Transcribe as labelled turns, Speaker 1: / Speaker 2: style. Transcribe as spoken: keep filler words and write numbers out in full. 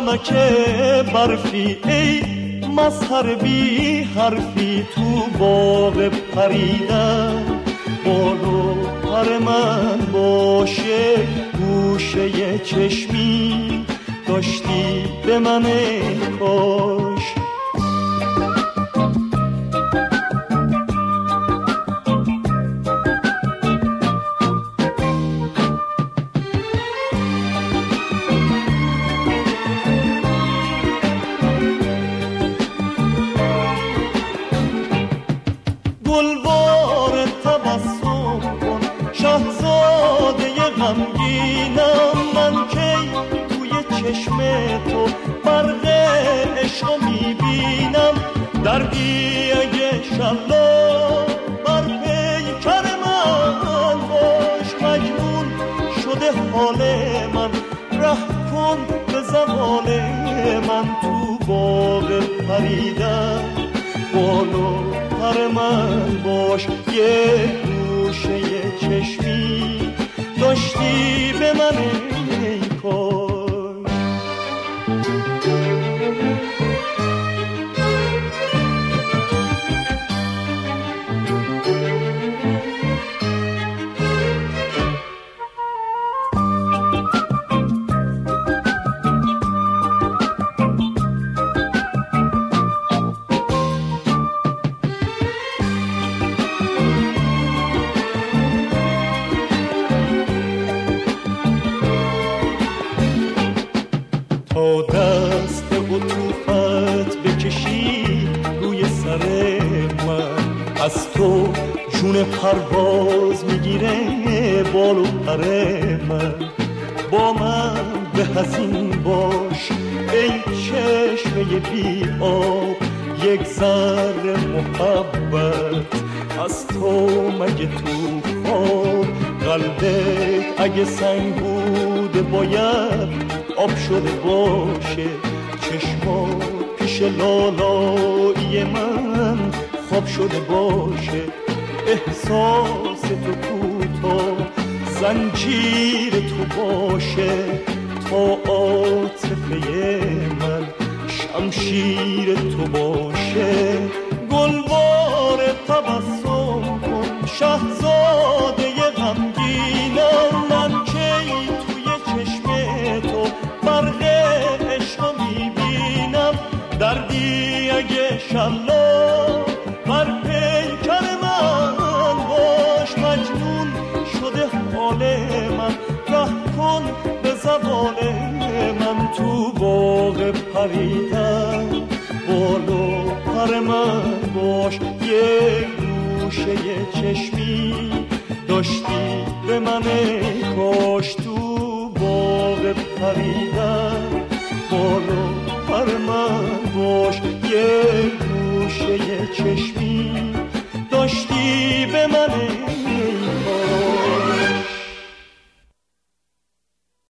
Speaker 1: نمک برفی ای مظهر بی حرفی تو باغ پریدن بالو پر من باشه گوشه چشمی داشتی به من کاش گلوار تبسم کن شاهزاده غمگینم من کی توی چشم تو برق عشق میبینم دردی اگه شلا بر پیکر من باش مجنون شده حال من ره کن به زوال من تو باغ پریدن بالو پر من باش یه گوشه چشمی داشتی به من ای کاش تا دست عطوفت بکشی روی سر من از تو جون پرواز میگیره بال و پر من با من به حزین باش ای چشمه بی آب یک ذره محبت از تو مگه تو خواب قلبت اگه سنگ بوده باید آب شده باشه چشما پیش لالایی من خواب شده باشه احساس تو کوتاه زنجیر تو باشه تا عاطفه من شمشیر تو باشه گلوار تبسم کن شاهزاده غمگینم من کی توی چشم تو برق عشق میبینم دردی اگه شلا بر پیکر من باش مجنون شده حال من ره کن به زوال من تو باغ پریدن بالو پر من باش یه گوشه چشمی داشتی به من کاش تو باغ پریدن بالو پر من باش یه گوشه چشمی داشتی به من